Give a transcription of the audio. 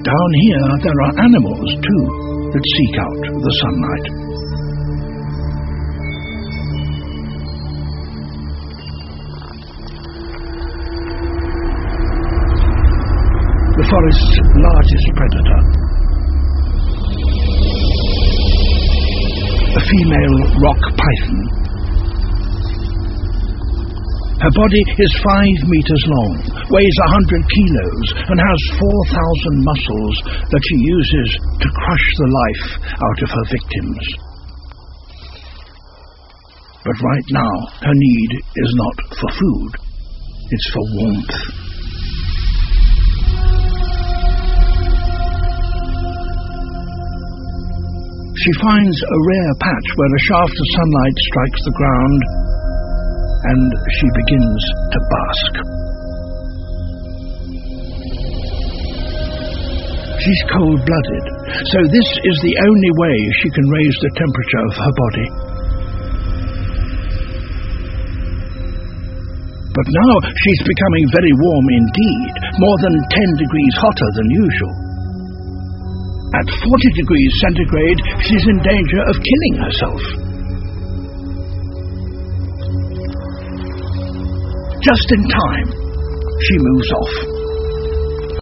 Down here there are animals too that seek out the sunlight. The forest's largest predator, a female rock python. Her body is 5 meters long, weighs 100 kilos, and has 4,000 muscles that she uses to crush the life out of her victims. But right now, her need is not for food, it's for warmth. She finds a rare patch where a shaft of sunlight strikes the ground, and she begins to bask. She's cold-blooded, so this is the only way she can raise the temperature of her body. But now she's becoming very warm indeed, more than 10 degrees hotter than usual. At 40 degrees centigrade, she's in danger of killing herself. Just in time, she moves off.